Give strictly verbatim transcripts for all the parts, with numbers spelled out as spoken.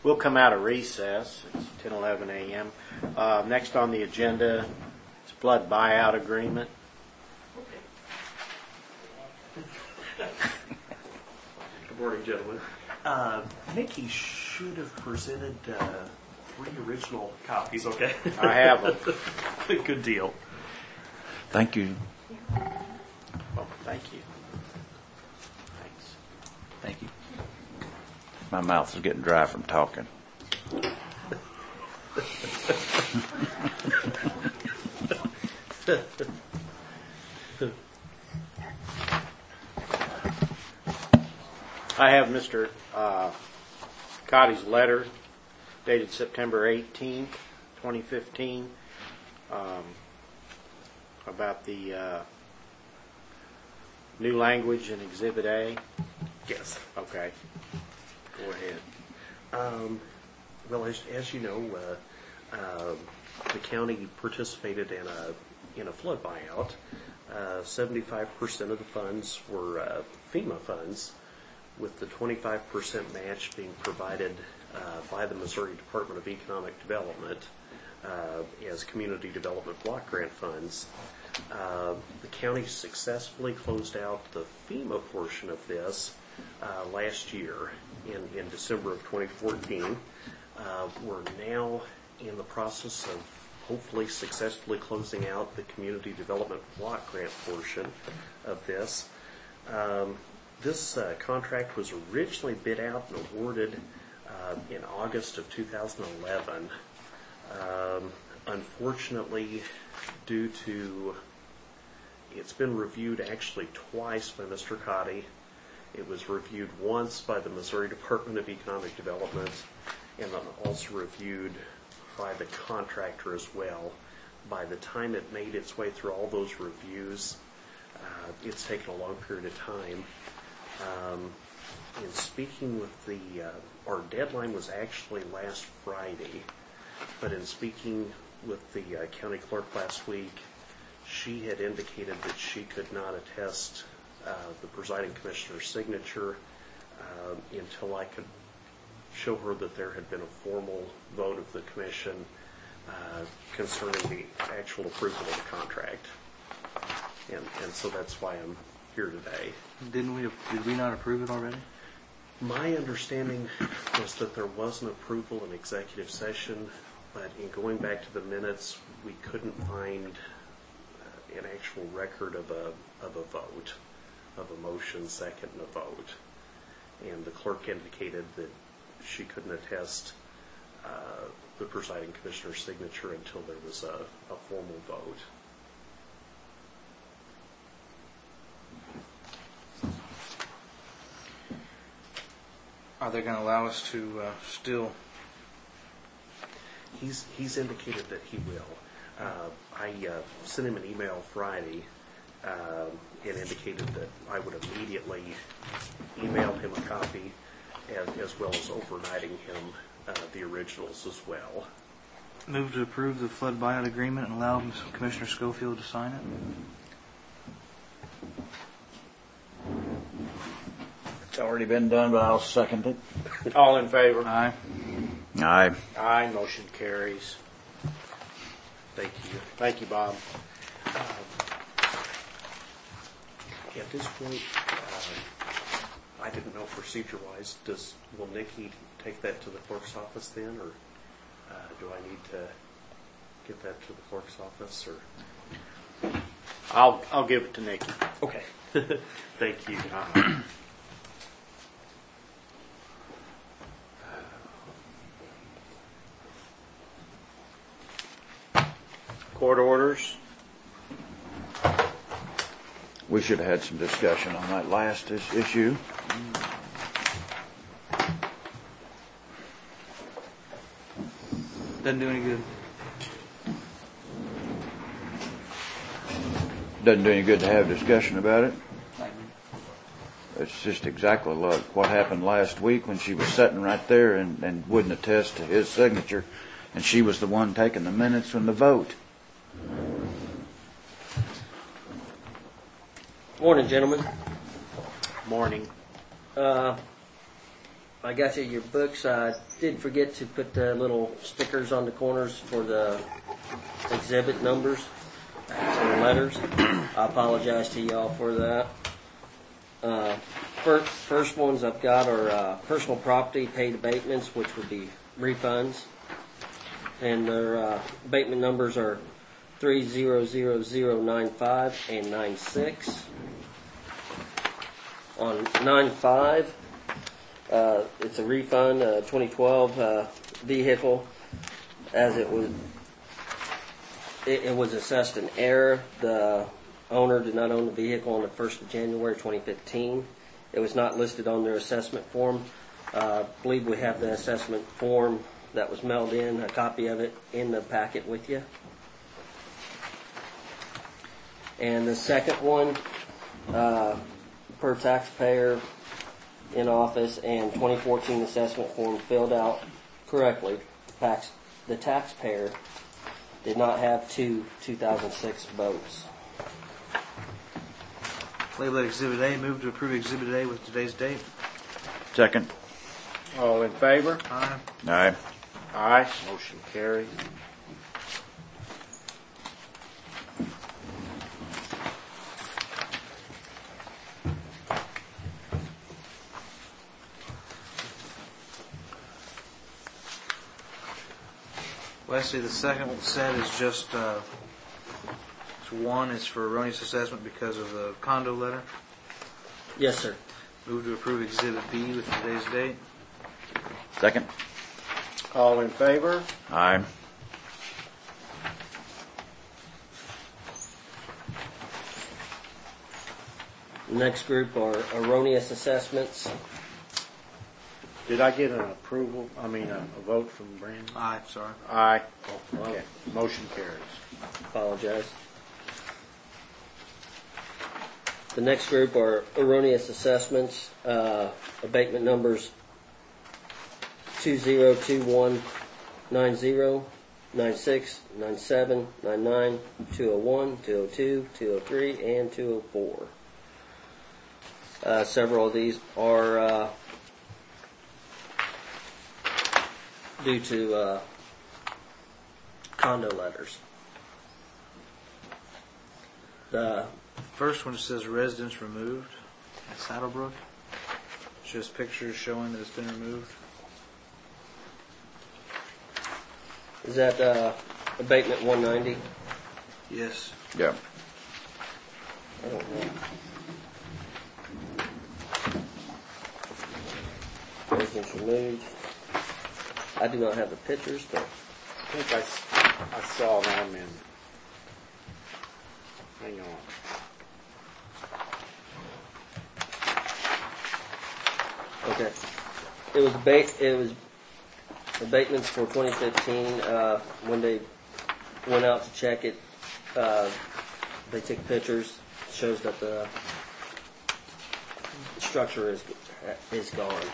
We'll come out of recess. It's ten eleven a.m. Uh, next on the agenda is flood buyout agreement. Good morning, gentlemen. Uh, Nikki should have presented uh, three original copies, okay? I have them. Good deal. Thank you. Oh, thank you. Thanks. Thank you. My mouth is getting dry from talking. I have Mister Uh, Cotty's letter dated September eighteenth, twenty fifteen, um, about the uh, new language in Exhibit A. Yes. Okay. Go ahead. Um, well, as, as you know, uh, uh, the county participated in a in a flood buyout. Uh, seventy-five percent of the funds were uh, FEMA funds, with the twenty-five percent match being provided uh, by the Missouri Department of Economic Development uh, as community development block grant funds. Uh, the county successfully closed out the FEMA portion of this uh, last year in, in December of twenty fourteen. Uh, we're now in the process of hopefully successfully closing out the community development block grant portion of this. Um, This uh, contract was originally bid out and awarded uh, in August of two thousand eleven. Um, unfortunately, due to it's been reviewed actually twice by Mister Cotty. It was reviewed once by the Missouri Department of Economic Development, and then also reviewed by the contractor as well. By the time it made its way through all those reviews, uh, it's taken a long period of time. Um, in speaking with the, uh, our deadline was actually last Friday, but in speaking with the uh, county clerk last week, she had indicated that she could not attest uh, the presiding commissioner's signature uh, until I could show her that there had been a formal vote of the commission uh, concerning the actual approval of the contract. And, and so that's why I'm here today. Didn't we? Did we not approve it already? My understanding was that there was an approval in executive session, but in going back to the minutes, we couldn't find uh, an actual record of a of a vote, of a motion, second, and a vote. And the clerk indicated that she couldn't attest uh, the presiding commissioner's signature until there was a, a formal vote. Are they going to allow us to uh, still? He's he's indicated that he will. Uh, I uh, sent him an email Friday uh, and indicated that I would immediately email him a copy, as, as well as overnighting him uh, the originals as well. Move to approve the flood buyout agreement and allow Commissioner Schofield to sign it. It's already been done, but I'll second it. All in favor? Aye. Aye. Aye. Motion carries. Thank you. Thank you, Bob. Uh, at this point, uh, I didn't know procedure-wise, does will Nikki take that to the clerk's office then, or uh, do I need to get that to the clerk's office, or? I'll I'll give it to Nikki. Okay. Thank you. Uh-huh. Court orders. We should have had some discussion on that last is- issue. Doesn't do any good. Doesn't do any good to have a discussion about it. It's just exactly like what happened last week when she was sitting right there and, and wouldn't attest to his signature, and she was the one taking the minutes from the vote. Morning, gentlemen. Morning. Uh, I got you your books. I did forget to put the little stickers on the corners for the exhibit numbers and letters. I apologize to y'all for that. Uh, first, first ones I've got are uh, personal property paid abatements, which would be refunds. And their uh, abatement numbers are three zero zero zero nine five and nine six. On nine five, uh, it's a refund, uh, twenty twelve uh, vehicle, as it was it, it was assessed an error. The owner did not own the vehicle on the first of January twenty fifteen. It was not listed on their assessment form. Uh, I believe we have the assessment form that was mailed in, a copy of it in the packet with you. And the second one, uh, per taxpayer in office and twenty fourteen assessment form filled out correctly. Tax, the taxpayer did not have two two thousand six boats. Labeled Exhibit A, move to approve Exhibit A with today's date. Second. All in favor? Aye. Aye. Aye. Motion carries. Lastly, the second set is just, uh, it's one, it's for erroneous assessment because of the condo letter. Yes, sir. Move to approve Exhibit B with today's date. Second. All in favor? Aye. The next group are erroneous assessments. Did I get an approval, I mean, a, a vote from Brandon? Aye, sorry. Aye. Okay. Motion carries. Apologize. The next group are erroneous assessments, uh, abatement numbers two zero two one nine zero, nine six, nine seven, nine nine, two oh one, two oh two, two oh three, and two oh four. Uh, several of these are uh, due to uh, condo letters. The First one says residence removed at Saddlebrook. It's just pictures showing that it's been removed. Is that uh, abatement one ninety? Yes. Yeah. I don't know. Residence removed. I do not have the pictures, but I think I, s- I saw them in, hang on. okay. It was abate. It was abatements for twenty fifteen. Uh, when they went out to check it, uh, they took pictures. It shows that the structure is is gone.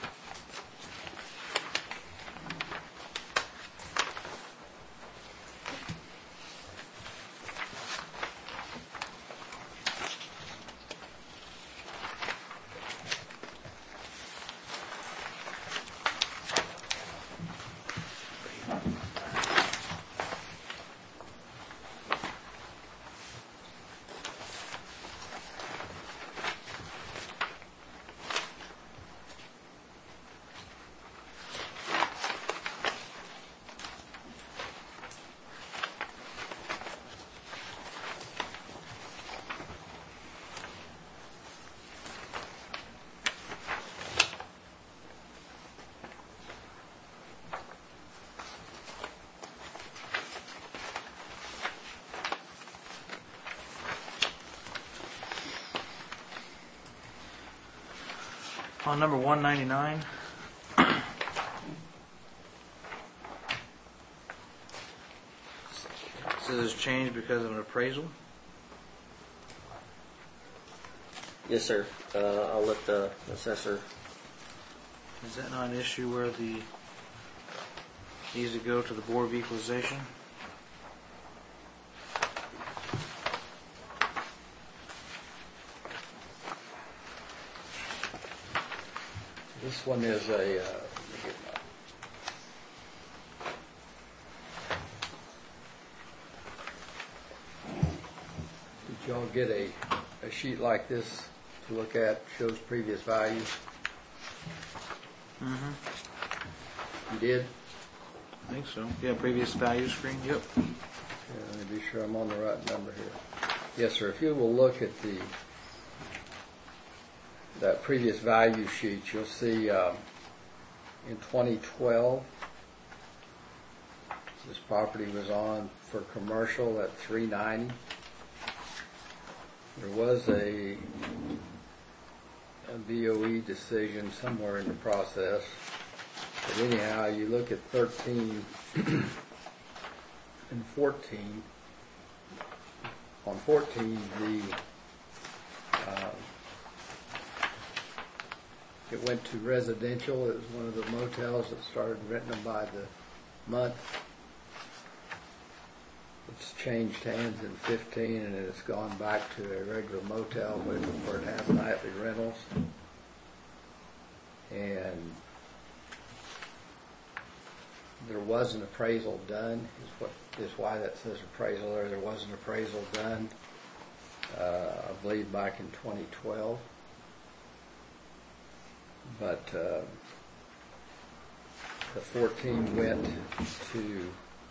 On number one ninety-nine, it says change because of an appraisal. Yes, sir. Uh, I'll let the assessor. Is that not an issue where the needs to go to the Board of Equalization? This one is a, uh, let me get my- did y'all get a, a sheet like this to look at, shows previous values? Mm-hmm. You did? I think so. Yeah, previous value screen. Yep. Yeah, let me be sure I'm on the right number here. Yes, sir. If you will look at the that previous value sheet, you'll see um, in twenty twelve, this property was on for commercial at three ninety. There was a, a B O E decision somewhere in the process. But anyhow, you look at thirteen and fourteen. On fourteen, the um, it went to residential. It was one of the motels that started renting them by the month. It's changed hands in fifteen, and it's gone back to a regular motel where it has nightly rentals. And there was an appraisal done, is what is why that says appraisal there. There was an appraisal done, uh, I believe back in twenty twelve. But uh, the fourteen went to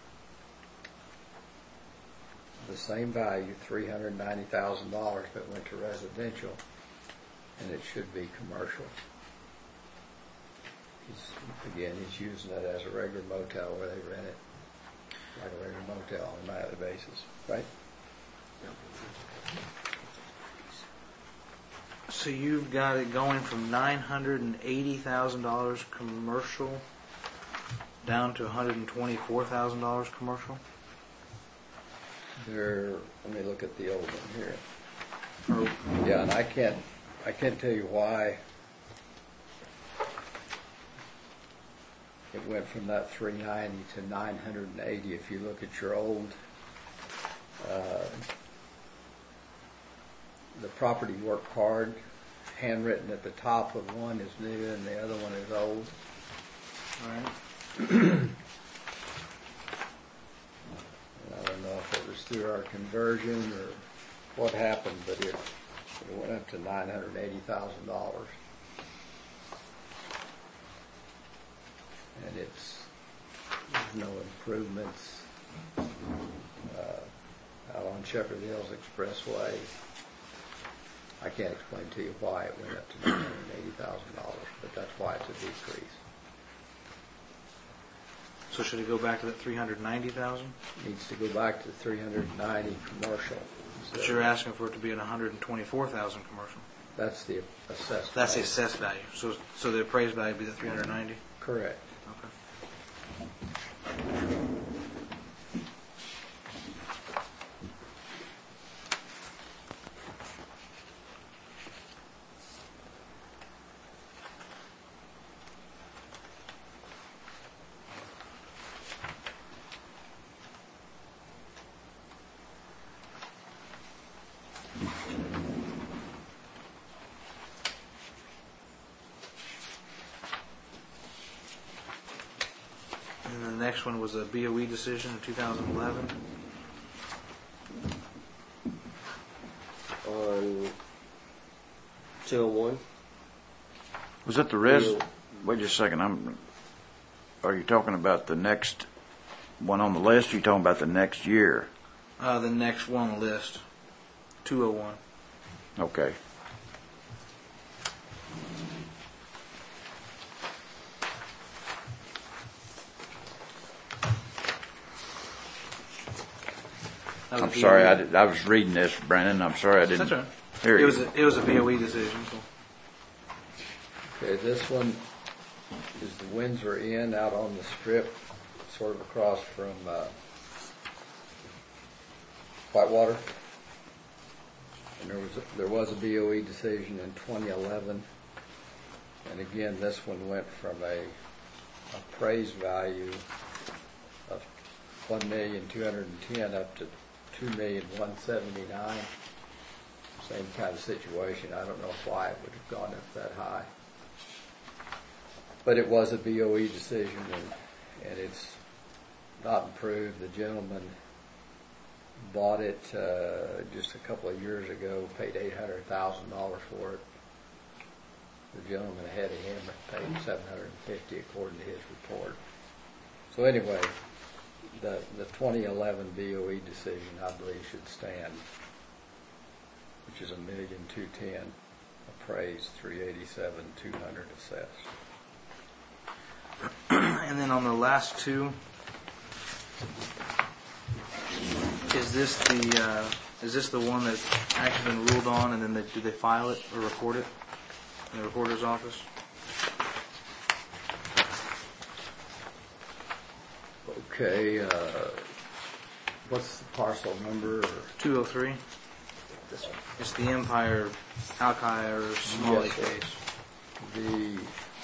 the same value, three hundred ninety thousand dollars, but went to residential, and it should be commercial. He's, again, he's using it as a regular motel where they rent it like a regular motel on a nightly basis, right? So you've got it going from nine hundred and eighty thousand dollars commercial down to one hundred and twenty-four thousand dollars commercial. There. Let me look at the old one here. Or, Yeah, and I can't, I can't tell you why it went from that three ninety to nine hundred eighty. If you look at your old, uh, the property work card, handwritten at the top of one is new and the other one is old. all right. And I don't know if it was through our conversion or what happened, but it, it went up to nine hundred eighty thousand dollars. And it's, there's no improvements uh, out on Shepherd Hills Expressway. I can't explain to you why it went up to nine hundred eighty thousand dollars, but that's why it's a decrease. So should it go back to that three hundred ninety thousand? Needs to go back to three hundred ninety commercial. But you're asking for it to be at one hundred and twenty-four thousand commercial. That's the assessed. That's the value. assessed value. So so the appraised value would be the three hundred ninety. Correct. Okay. And the next one was a B O E decision in two thousand eleven. On two oh one. Was it the res? Yeah. Wait just a second. I'm. Are you talking about the next one on the list? Or are you talking about the next year? Uh, the next one on the list, two oh one. Okay. That was I'm a sorry. B O E. I, did, I was reading this, Brandon. I'm sorry I didn't. That's right. Here It you was go. a, it was a B O E decision. So. Okay, this one is the Windsor Inn out on the Strip, sort of across from uh, Whitewater. And there was a, there was a B O E decision in twenty eleven, and again this one went from a appraised value of one million two hundred and ten up to two million one seventy nine. Same kind of situation. I don't know why it would have gone up that high. but it was a B O E decision, and, and it's not improved. The gentleman bought it uh, just a couple of years ago, paid eight hundred thousand dollars for it. The gentleman ahead of him paid seven hundred fifty thousand dollars according to his report. So anyway, the the twenty eleven B O E decision, I believe, should stand, which is a million two ten appraised, three eighty seven two hundred assessed. And then on the last two, is this the uh, is this the one that's actually been ruled on, and then they, do they file it or record it in the recorder's office? Okay, uh, what's the parcel number? two oh three. This one. It's the Empire Alkire Smalley Yes, sir. case. The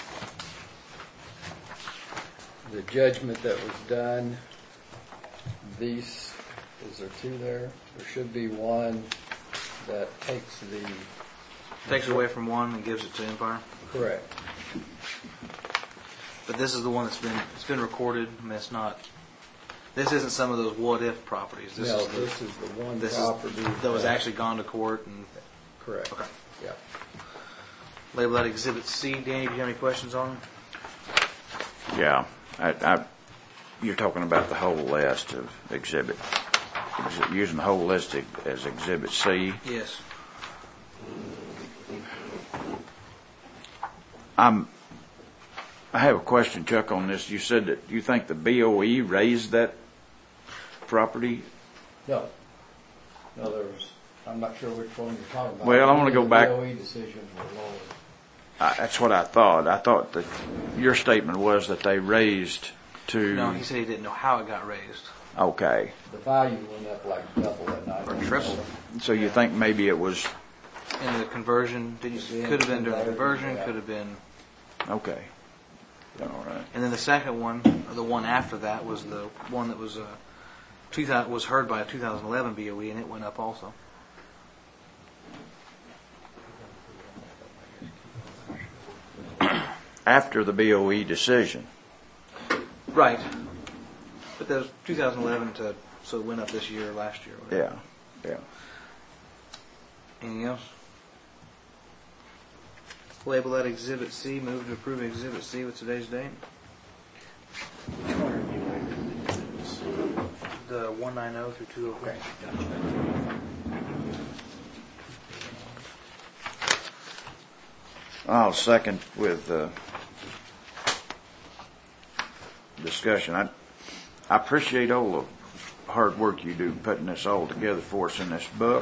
the judgment that was done, these, is there two there? There should be one that takes the, Takes it away from one and gives it to Empire. correct, But this is the one that's been it's been recorded. I mean, it's not. This isn't some of those what if properties. This no, is the, this is the one this property. is that was actually gone to court and Correct. okay. Yeah. Label that Exhibit C. Danny, do you have any questions on it? Yeah, I, I, you're talking about the whole list of exhibit, exhi- using the whole list as Exhibit C. Yes. I'm, I have a question, Chuck, on this. You said that you think the B O E raised that property? No. No, there was, I'm not sure which one you're talking about. Well, I wanna go back- The B O E decisions were lower. I, that's what I thought. I thought that your statement was that they raised to. No, he said he didn't know how it got raised. Okay, The value went up like double that night. Or triple. so you think maybe it was In the conversion, did you, could have been during the conversion, could have been. okay. All right. And then the second one, or the one after that, was the one that was uh, two thousand was heard by a two thousand eleven B O E, and it went up also. After the B O E decision. Right. But that was two thousand eleven to, so it went up this year or last year. Or whatever. Yeah, yeah. Anything else? Label that Exhibit C. Move to approve Exhibit C with today's date. Which one are you in? The one ninety through two oh three. Okay, gotcha. I'll second with uh, discussion. I I appreciate all the hard work you do putting this all together for us in this book,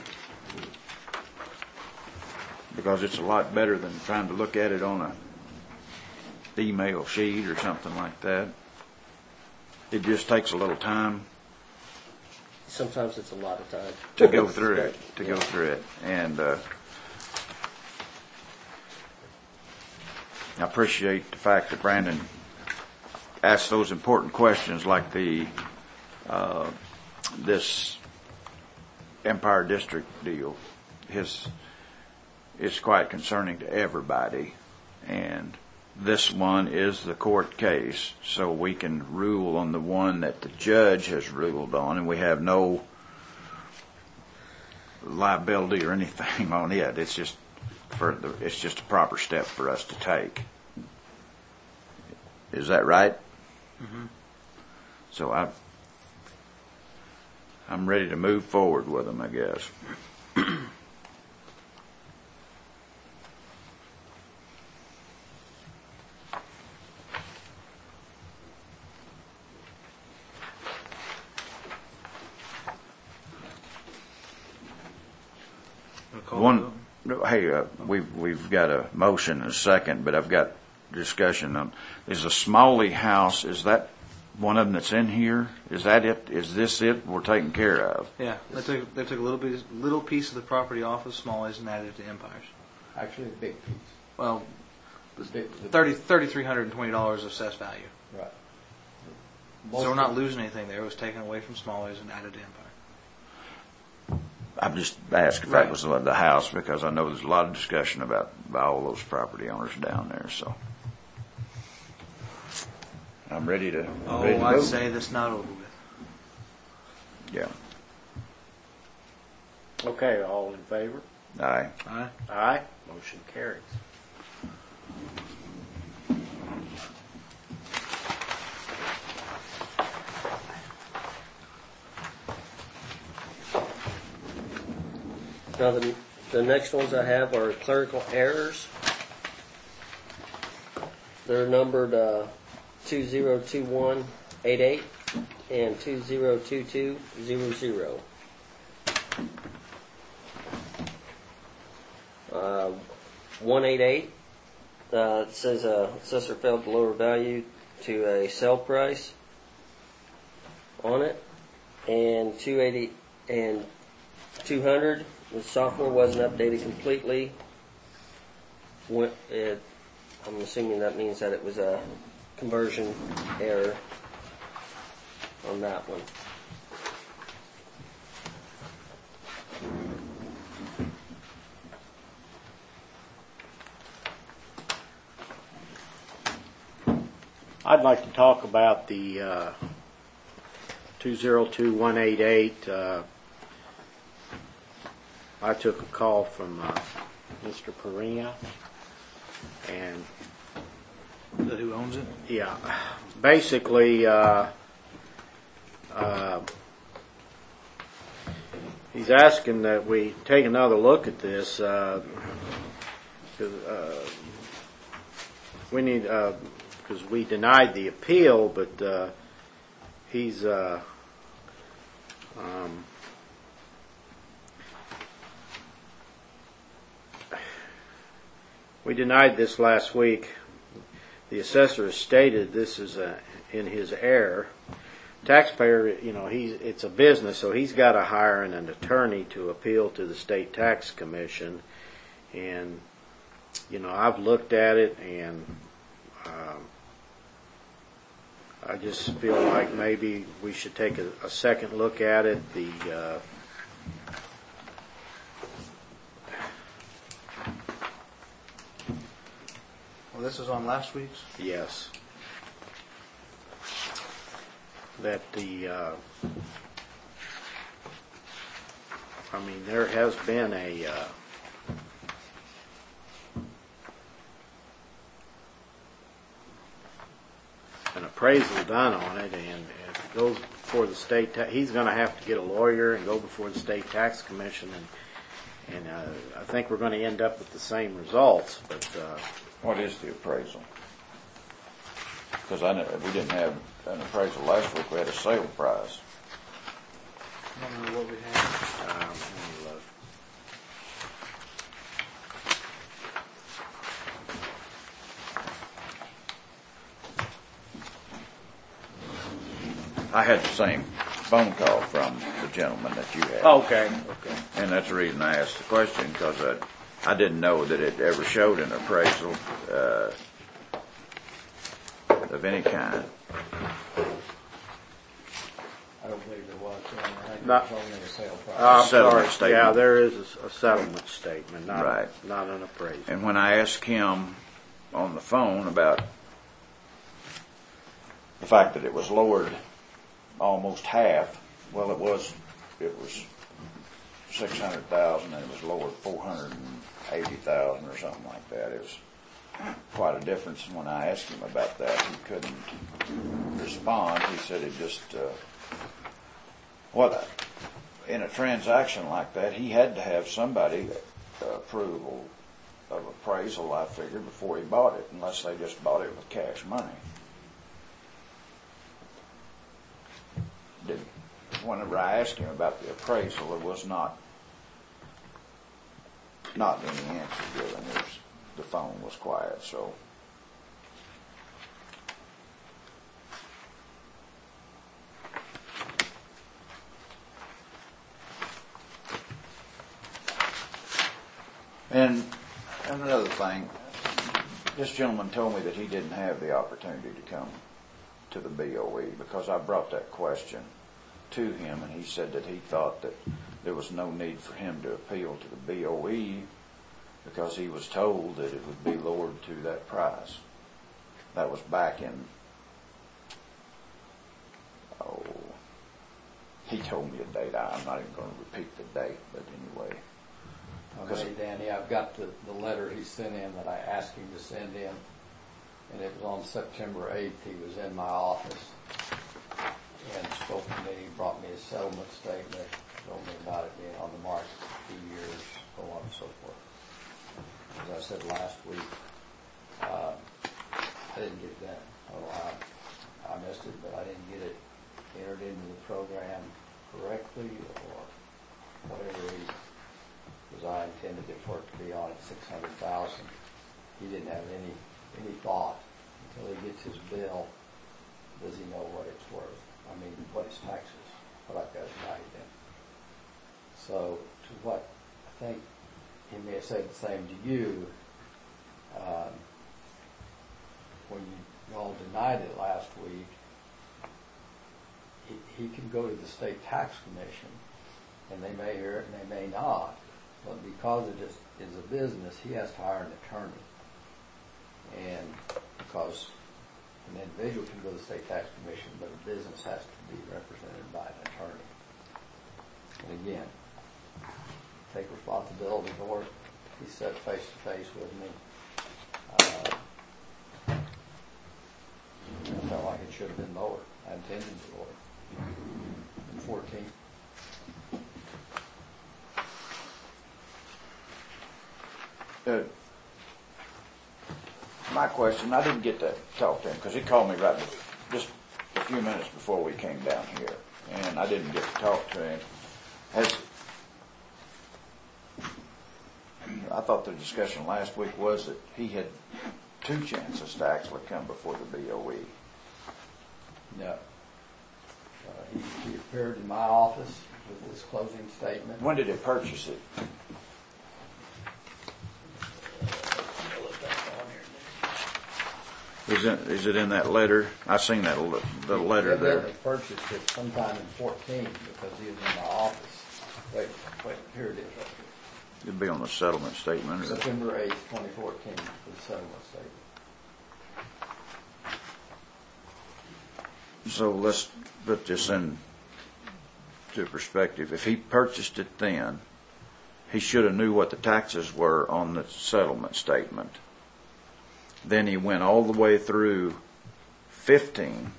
because it's a lot better than trying to look at it on a email sheet or something like that. It just takes a little time Sometimes it's a lot of time. to go through it, to go through it. And uh, I appreciate the fact that Brandon asked those important questions, like the uh, this Empire District deal. His is quite concerning to everybody, and this one is the court case, so we can rule on the one that the judge has ruled on, and we have no liability or anything on it. It's just for the, it's just a proper step for us to take. Is that right? Mm-hmm. So I, I'm ready to move forward with them, I guess. One, hey, uh, we've we've got a motion and a second, but I've got discussion on. Is the Smalley house? Is that one of them that's in here? Is that it? Is this it? We're taking care of. Yeah, they took they took a little bit little piece of the property off of Smalley's and added it to Empire's. Actually, a big piece. Well, The big, the, thirty thirty three hundred and twenty dollars of assessed value. right. So we're not losing anything there. It was taken away from Smalley's and added to Empire. I'm just asking if Right. that was the, the house, because I know there's a lot of discussion about, about all those property owners down there. So I'm ready to, Oh, ready to I'd vote. say that's not over with. Yeah. Okay, all in favor? Aye. Aye. Aye. Motion carries. Now, the, the next ones I have are clerical errors. They're numbered uh, two zero two one eight eight and two zero two two zero zero. Uh, one eighty-eight, uh, it says uh, assessor failed to lower value to a sale price on it. And two eighty and two hundred, the software wasn't updated completely. When it, I'm assuming that means that it was a conversion error on that one. I'd like to talk about the uh, two zero two one eight eight. Uh, I took a call from uh, Mister Perina, and Is that who owns it? yeah, basically, uh, uh, he's asking that we take another look at this. Uh, 'cause, uh, we need, because we denied the appeal, but uh, he's. Uh, um, we denied this last week. The assessor has stated this is a, in his error. Taxpayer, you know, he's it's a business, so he's got to hire an, an attorney to appeal to the state tax commission. And you know, I've looked at it, and um, I just feel like maybe we should take a, a second look at it. The uh, Well, this is on last week's. yes, that the uh, I mean, there has been a uh, an appraisal done on it, and if it goes before the state, ta- he's going to have to get a lawyer and go before the state tax commission, and and uh, I think we're going to end up with the same results. But uh, What is the appraisal? Because I know we didn't have an appraisal last week. We had a sale price. I don't know what we had. um, let me look. I had the same phone call from the gentleman that you had. Okay, okay. And that's the reason I asked the question, because I, I didn't know that it ever showed an appraisal uh, of any kind. I don't believe there was, I think it Not- was only a sale price. Uh, I'm Settlement sorry. statement. Yeah, there is a, s- a settlement statement, not Right. not an appraisal. And when I asked him on the phone about the fact that it was lowered almost half, well, it was, it was six hundred thousand, and it was lowered four hundred and eighty thousand or something like that. It was quite a difference. And when I asked him about that, he couldn't respond. He said it just, uh, what, in a transaction like that, he had to have somebody uh, approval of appraisal, I figured, before he bought it, unless they just bought it with cash money. Did, whenever I asked him about the appraisal, there was not not any answer given. It was, the phone was quiet, so. And another thing, this gentleman told me that he didn't have the opportunity to come to the B O E, because I brought that question to him, and he said that he thought that there was no need for him to appeal to the B O E because he was told that it would be lowered to that price. That was back in he told me a date. I- I'm not even gonna repeat the date, but anyway. Okay, Danny, I've got the, the letter he sent in that I asked him to send in, and it was on September eighth. He was in my office and spoke to me, brought me a settlement statement, told me about it being on the market for two years, so on and so forth. As I said last week, uh, I didn't get that. Oh, I, I missed it, but I didn't get it entered into the program correctly or whatever reason. Because I intended it for it to be on at six hundred thousand. He didn't have any any thought until he gets his bill. Does he know what it's worth? I mean, what his taxes, what I've got it valued in. So, to what I think he may have said the same to you, um, when you all denied it last week, he, he can go to the state tax commission, and they may hear it and they may not. But because it is, is a business, he has to hire an attorney. And because an individual can go to the state tax commission, but a business has to be represented by an attorney. And again, take responsibility for it. He sat face to face with me. Uh, I felt like it should have been lower. I intended to lower it. In fourteen. Uh, my question, I didn't get to talk to him because he called me right before, just a few minutes before we came down here, and I didn't get to talk to him. Has, I thought the discussion last week was that he had two chances to actually come before the B O E. No. Uh, he, he appeared in my office with his closing statement. When did he purchase it? Is it, is it in that letter? I seen that l- the letter He there. evidently purchased it sometime in fourteen because he was in my office. Wait, wait, here it is right here. It'd be on the settlement statement. Or, September eighth, twenty fourteen, for the settlement statement. so let's put this in to perspective. If he purchased it then, he should have knew what the taxes were on the settlement statement. Then he went all the way through fifteen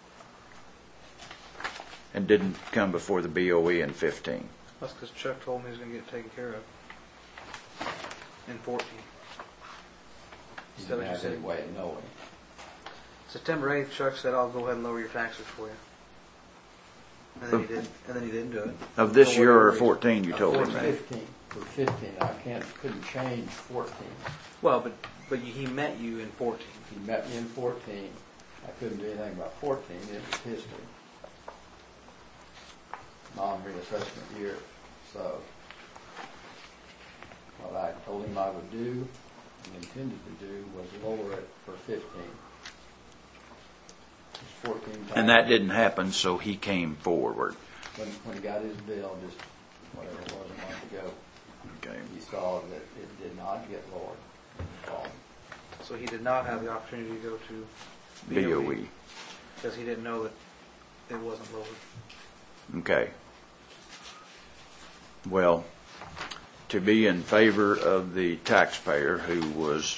and didn't come before the B O E in fifteen. That's because Chuck told me he was going to get it taken care of in fourteen. He Is that what didn't you have said? any way of knowing. September eighth, Chuck said, "I'll go ahead and lower your taxes for you." And then he did. And then he didn't do it. Of this For year whatever or reason. fourteen, you told For me. fifteen, for fifteen, I can't, couldn't change fourteen. Well, but but he met you in fourteen. He met me in fourteen. I couldn't do anything about fourteen. It was history. Non-reassessment year. So, what I told him I would do and intended to do was lower it for fifteen. It's fourteen. And that didn't happen, so he came forward. When, when he got his bill, just whatever it was a month ago, Okay. he saw that it did not get lowered. He called me. So he did not have the opportunity to go to B O E. because he didn't know that it wasn't lowered. Okay. Well, to be in favor of the taxpayer who was,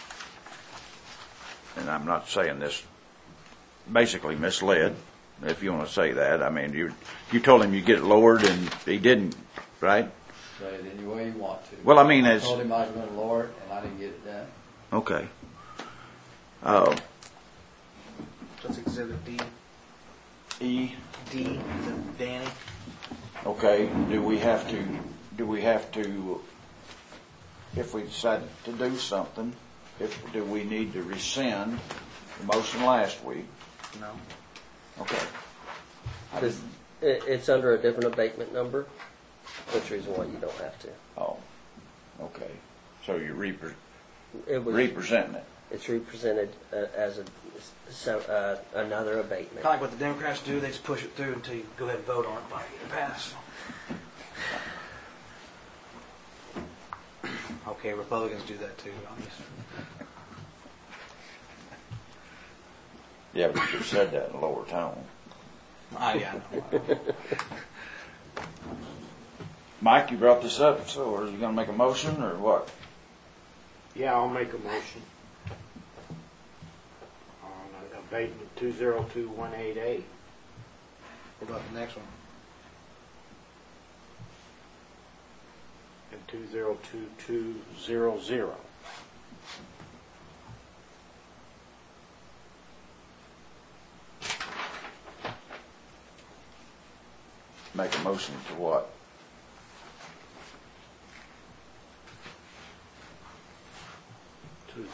and I'm not saying this, basically misled, if you want to say that. I mean, you you told him you get it lowered and he didn't, right? Say it any way you want to. Well, I mean, I as told him I was going to lower it, and I didn't get it done. okay. Uh, That's Exhibit D. E. D is in Danny. Okay. Do we have to? Do we have to? If we decide to do something, if do we need to rescind the motion last week? No. Okay. I This, didn't- it, it's under a different abatement number, which reason why you don't have to. Oh, okay. So you're repre- It was, representing it. it's represented uh, as a, so, uh, another abatement. Kind of like what the Democrats do, they just push it through until you go ahead and vote on it, finally get it passed. Okay, Republicans do that too. I'm just, Yeah, but you said that in a lower tone. Ah, yeah. I know. Mike, you brought this up, so are you gonna make a motion or what? Yeah, I'll make a motion. On abatement two zero two one eight eight. What about the next one? And two zero two two zero zero. Make a motion to what? Two,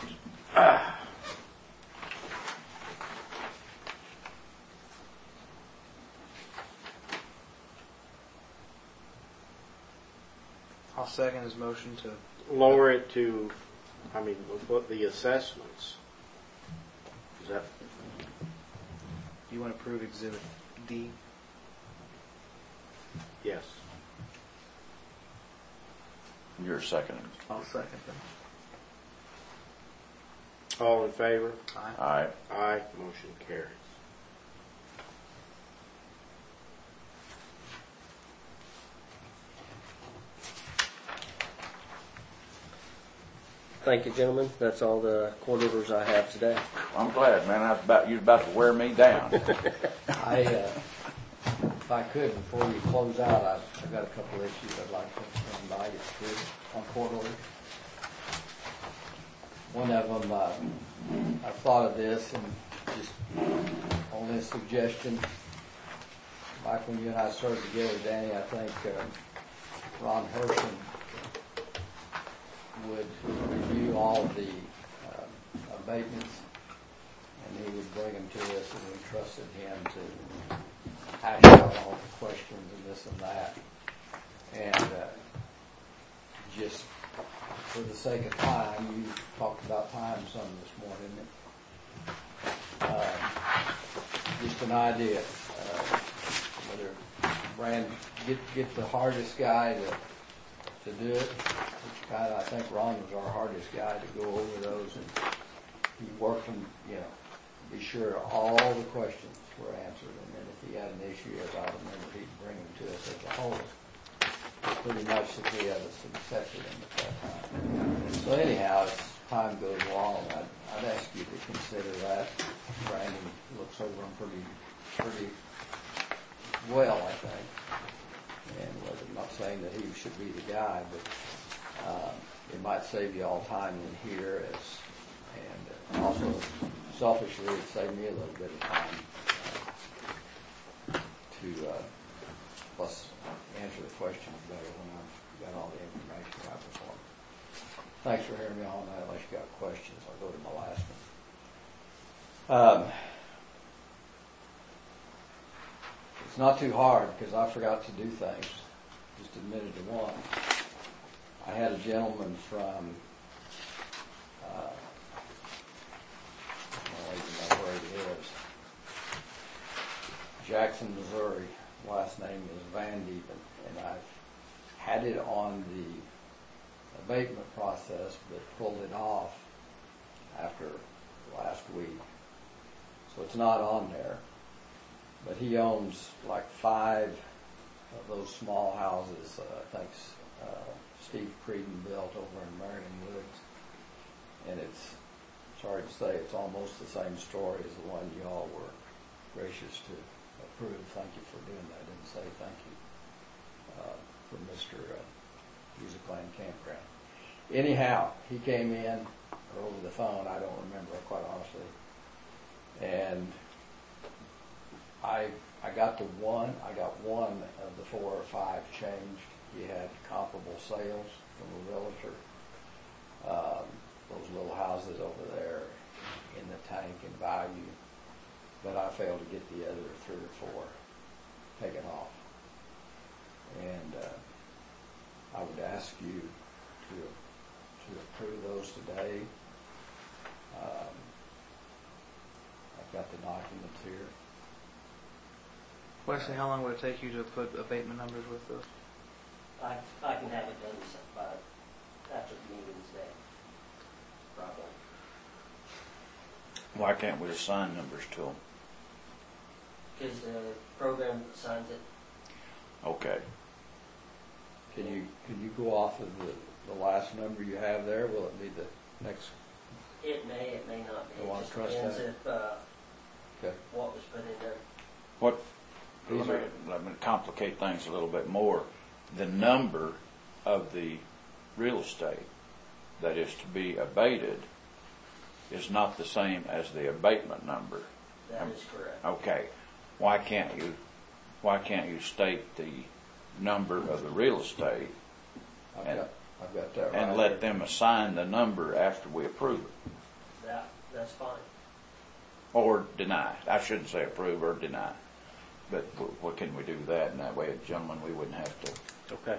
I'll second his motion to. lower it to, I mean, what the assessments. Is that, You want to approve Exhibit D? yes. You're seconding. I'll second that. All in favor? Aye. Aye. Aye, motion carries. Thank you, gentlemen. That's all the court orders I have today. I'm glad, man. I was about, you was about to wear me down. I, uh, if I could, before you close out, I've, I've got a couple of issues I'd like to run by you too, on court orders. One of them, uh, I've thought of this and just only a suggestion. Like when you and I started together, Danny, I think uh, Ron Hersham would review all of the uh, abatements, and he would bring them to us, and we trusted him to hash out all the questions and this and that. And uh, just for the sake of time, you talked about time some this morning. Uh, just an idea, uh, whether Brand get get the hardest guy to to do it. Which kind of, I think Ron was our hardest guy to go over those, and he worked them, you know, be sure all the questions were answered, and then if he had an issue, as I remember, he'd bring them to us as a whole. Pretty much the three of us accepted him at that time. So anyhow, as time goes along, I'd, I'd ask you to consider that. Brandon looks over them pretty, pretty well, I think. And whether, I'm not saying that he should be the guy, but um, it might save you all time in here, as, and uh, also selfishly, it'd save me a little bit of time uh, to uh, plus answer the questions better when I've got all the information right before me. Thanks for hearing me on that. Unless you got questions, I'll go to my last one. Um, it's not too hard because I forgot to do things. Just admitted to one. I had a gentleman from, uh, I don't even know where he is, Jackson, Missouri. Last name is Van Diepen, and I've had it on the abatement process, but pulled it off after last week. So it's not on there. But he owns like five of those small houses, uh, I think uh, Steve Creedon built over in Marion Woods. And it's, sorry to say, it's almost the same story as the one you all were gracious to approve. Thank you for doing that. I didn't say thank you uh, for Mister Uh, Music Land Campground. Anyhow, he came in, or over the phone, I don't remember, quite honestly. And I I got to one, I got one of the four or five changed. He had comparable sales from a realtor. Um, those little houses over there in the tank in value. But I failed to get the other three or four taken off. And uh, I would ask you to to approve those today. Um, I've got the documents here. Wesley, how long would it take you to put abatement numbers with those? I, I can have it done by after the meeting today, probably. Why can't we assign numbers to them? because the program signs it. Okay. Can you, can you go off of the, the last number you have there? Will it be the next? It may, it may not be. Don't It wanna just trust depends that. if, uh, Okay. what was put in there. What, let me, let me complicate things a little bit more. The number of the real estate that is to be abated is not the same as the abatement number. That is correct. Okay. Why can't you, why can't you state the number of the real estate I've And- got, I've got that right and let here. them assign the number after we approve it? That, that's fine. Or deny. I shouldn't say approve or deny. But what can we do that? And that way, gentlemen, we wouldn't have to. Okay.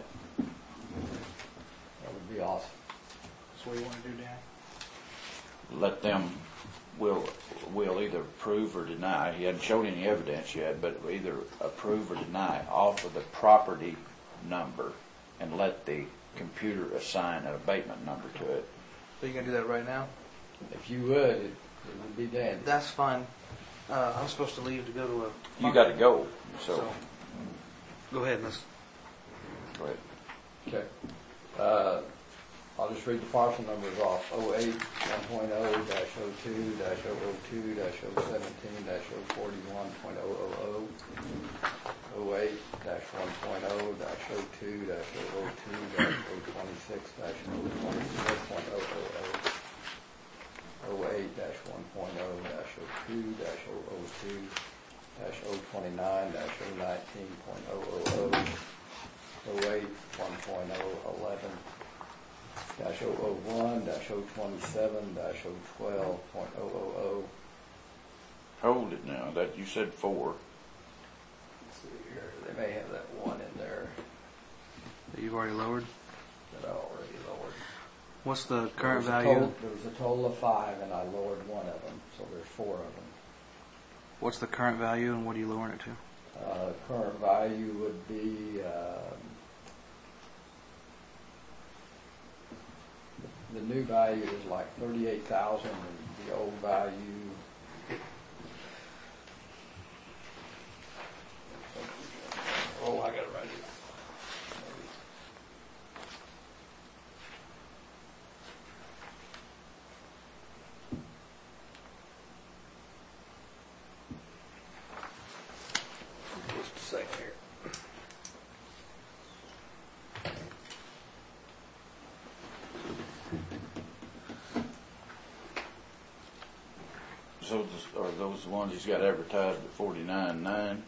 That would be awesome. That's what you want to do, Dan? Let them, will will either approve or deny. He hasn't shown any evidence yet, but either approve or deny off of the property number and let the computer assign an abatement number to it. So you gonna do that right now? If you would, it, it would be dandy. That's fine. Uh, I'm supposed to leave to go to a. You got to go, so, So, go ahead, let's. go ahead. Okay. Uh, I'll just read the parcel numbers off. oh eight, one point oh, dash oh two, dash oh oh two, dash oh seventeen, dash oh forty-one, point oh oh oh. oh eight, dash one point oh, dash oh two, dash oh oh two, dash oh twenty-six, dash oh twenty-four, point oh oh oh. oh eight, dash one point oh, dash oh two, dash oh oh two, dash oh twenty-nine, dash oh nineteen, point oh oh oh. oh eight, one point oh, eleven, dash oh oh one, dash oh twenty-seven, dash oh twelve, point oh oh oh. Hold it now. That you said four. Let's see here, they may have that one in there That you've already lowered. that I already lowered. What's the There current was a value? total- There was a total of five, and I lowered one of them, so there's four of them. What's the current value, and what are you lowering it to? Uh, current value would be, um, the new value is like thirty-eight thousand, and the old value, oh, I got it right here. Just a second here. So this- are those the ones he's got advertised at forty-nine nine?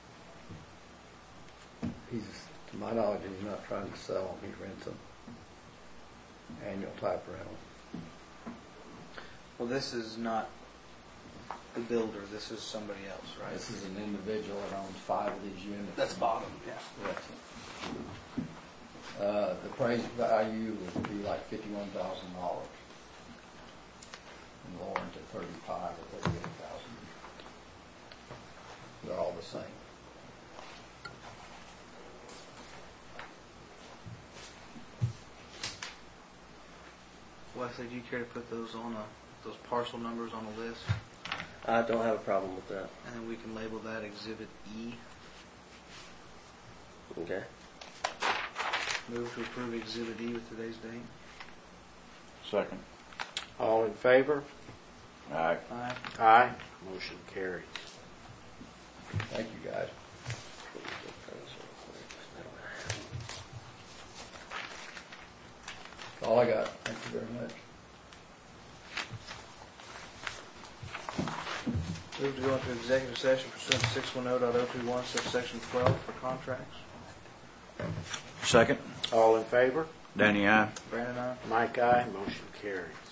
He's, to my knowledge, he's not trying to sell them, he rents them. Annual type rental. Well, this is not the builder. This is somebody else, right? This is an individual that owns five of these units. That's bottom. Yeah. Yes. Uh, the appraised value would be like fifty-one thousand dollars. And lowering to thirty-five or thirty-eight thousand. They're all the same. Wesley, do you care to put those on a those parcel numbers on a list, I don't have a problem with that. and then we can label that Exhibit E. Okay. Move to approve Exhibit E with today's date. Second. All in favor? Aye. Aye. Aye. Motion carries. Thank you, guys. That's all I got. Thank you very much. Move to go into executive session pursuant to six one zero point zero two one subsection twelve for contracts. Second. All in favor? Danny, aye. Brandon, aye. Mike, aye. Motion carries.